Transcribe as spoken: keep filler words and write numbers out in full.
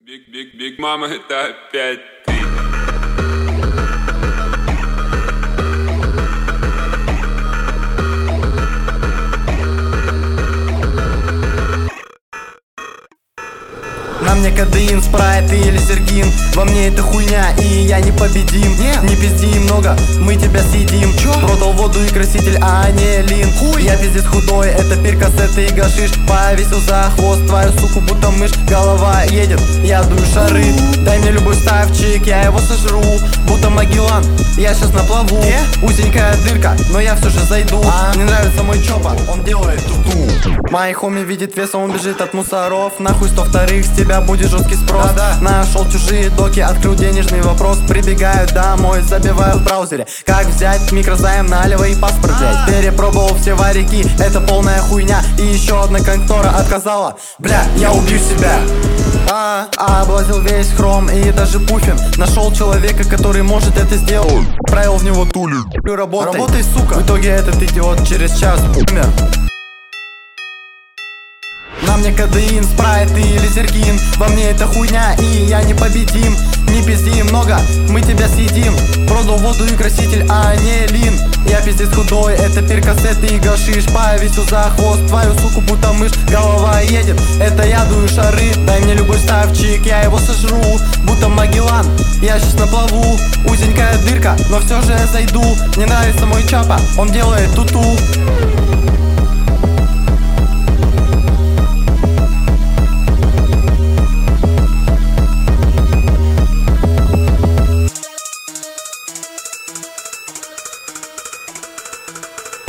Биг, биг, биг, мама, это опять ты. На мне кадеин, спрайт или сергин. Во мне это хуйня, и я непобедим. Нет. Не пизди много, мы тебя съедим. Чё? Продал воду и краситель, а не лин. Хуй. Я пиздец худой, это перкасет и гашиш. Повесил за хвост твою суку, будто мышь. Голова едет, я дую шары. Дай мне любой ставчик, я его сожру. Будто Магеллан, я сейчас на плаву. Э? Узенькая дырка, но я все же зайду. а? Мне нравится мой чопа, он делает ту-ту. Мои хоми видит весом, он бежит от мусоров. Нахуй сто вторых, с тебя будет жесткий спрос. Да, да. Нашел чужие доки, открыл денежный вопрос. Прибегаю домой, забиваю в браузере. Как взять микрозайм, налево и паспорт взять. Перепробовал все варики, это полная хуйня. И еще одна контора отказала. Бля, я убью себя. А, а, облазил весь хром и даже пуфин. Нашел человека, который может это сделать. Правил в него тулю. Работай, Работай, сука. В итоге этот идиот через час умер. На мне кадеин, спрайт или сергин. Во мне это хуйня, и я непобедим. Не пизди много, мы тебя съедим. Продал воду и краситель, а не лин. Я пиздец худой, это перкасет и гашиш. Повесил за хвост твою суку, будто мышь. Голова едет, это я дую шары. Дай мне любой ставчик, я его сожру. Будто Магеллан, я сейчас на плаву. Узенькая дырка, но все же я зайду. Мне нравится мой чапа, он делает ту-ту.